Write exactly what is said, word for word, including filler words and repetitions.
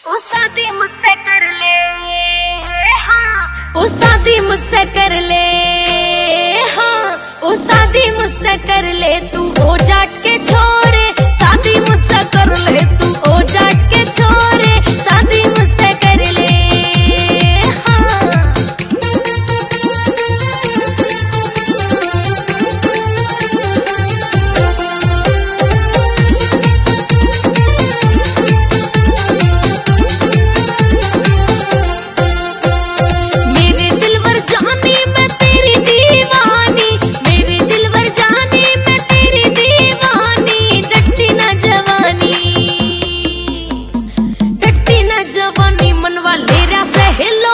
ओ शादी मुझसे कर ले, हाँ ओ शादी मुझसे कर ले, हाँ ओ शादी मुझसे कर ले। तू ओ जाट के छोरे, शादी मुझसे कर ले। तू ओ जाट के छोरे, शादी मुझसे कर ले, हाँ। मेरे दिलवर जानी मैं तेरी दीवानी, मेरे दिलवर जानी मैं तेरी दीवानी। डटती ना जवानी, डटती ना जवानी, मनवा लेरा से हिल